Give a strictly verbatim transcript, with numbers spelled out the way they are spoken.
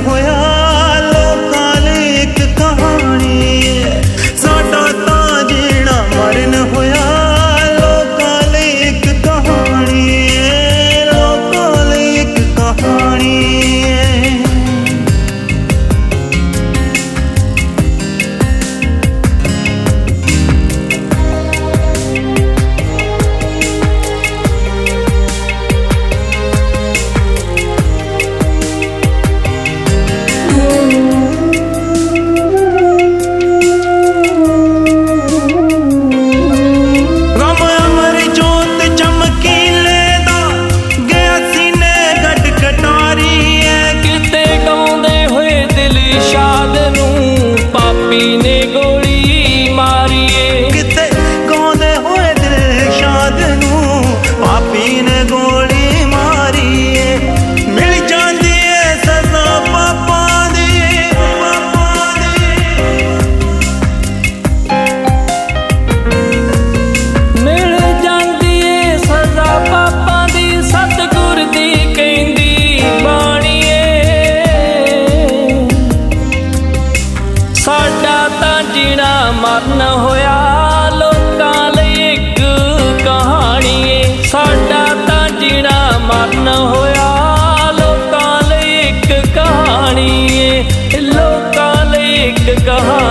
होया लोकां लई इक कहानी है। साडा तां जीना मरन होया लोकां लई इक कहानी है, लोकां लई इक कहानी है। ने गोली मारिए किते गाउंदे होए दिलशाद नू पापी ने गोली मारिए। मिल जांदी है सजा पापा दी, पापा दी मिल जांदी है सजा पापा दी, सतगुर दी कहंदी बाणीए। साडा तां जीना मरन होया लोकां लई इक कहानी है। साडा तां जीना मरन होया लोकां लई इक कहानी है, लोकां लई इक कहानी।